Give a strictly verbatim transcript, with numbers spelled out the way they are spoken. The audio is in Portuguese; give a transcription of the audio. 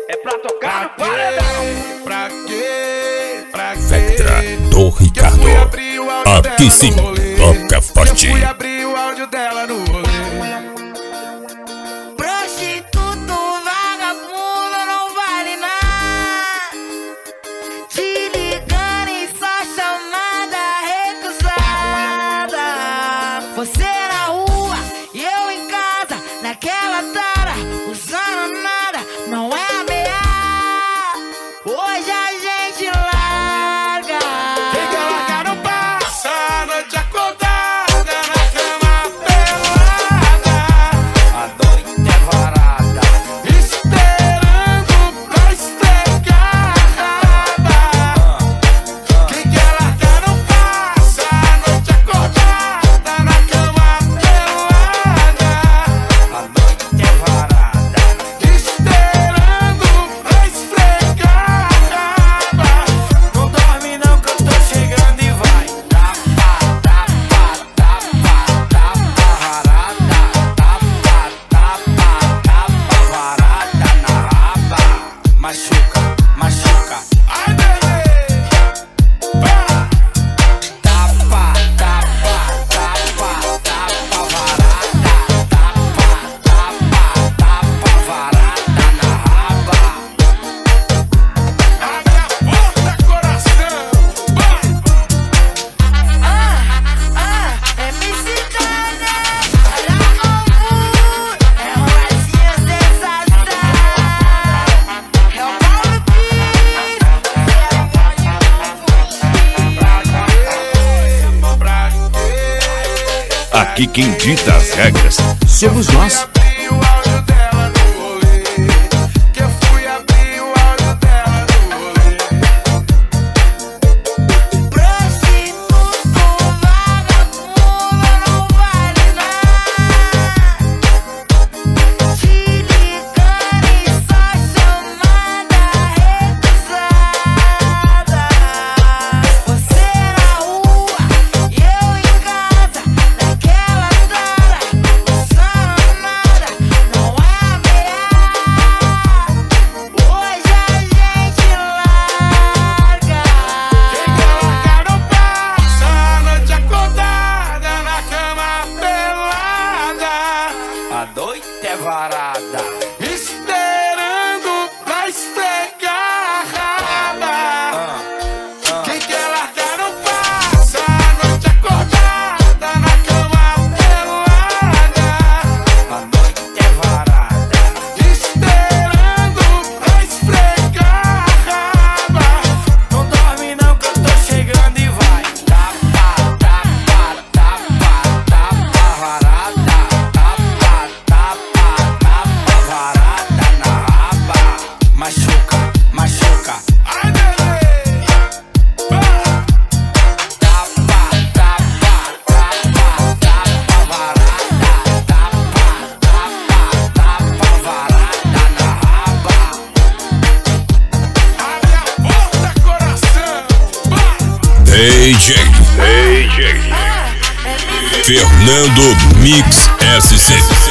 É pra tocar no paredão. Pra quê? Pra quê? Vectra do Ricardo. Aqui sim, toca forte. Eu fui abrir o áudio dela no rolê. Prostituto, vagabundo, não vale nada. Te ligando em só chamada recusada. Você na rua e eu em casa, naquela tara, usando nada, não é ameaça. Hoje a gente larga. Quem quer largar não passa a noite acordada na cama pelada. A noite é varada. Esperando pra esfregar a raba. Quem quer largar não passa a noite acordada na cama pelada. A noite é varada. Esperando pra esfregar a raba. Não dorme não que eu tô chegando e vai. Tapa, tapa, tapa, tapa, varada. Tapa, tapa, tapa, varada na raba. Machuca, machuca. Ai, bebê. Vai. Tapa, tapa, tapa, tapa, varada. Tapa, tapa, tapa, varada na raba. Abre a porta, coração. Vai. Ah, ah, é M C Dana, olha o mundo, é um latinho sensação. É o Paulo Pires, é o bonde não fugir. Pra quê? Aqui quem dita as regras somos nós. Abri o áudio dela no rolê. Que eu fui abrir o áudio dela no rolê. Prostituto, vagabundo, não vale nada. Te ligando em só chamada recusada. Você na rua e eu em casa, naquela tara, usando nada, não é ameaça. Hoje a gente larga. Quem quer largar não passa a noite acordada na cama pelada. A noite é varada. Esperando pra esfregar a raba. Quem quer largar não passa a noite acordada na cama pelada. A noite é varada. Esperando pra esfregar a raba. Não dorme não que eu tô chegando e vai. Tapa, tapa, tapa, tapa, varada. Tapa, tapa, tapa, varada na raba. Machuca, machuca. Ai, bebê. Vai. Tapa, tapa, tapa, tapa, varada. Tapa, tapa, tapa, varada na raba. Abre a porta, coração. Vai. D J Ah, é M C Fernando Mix S C.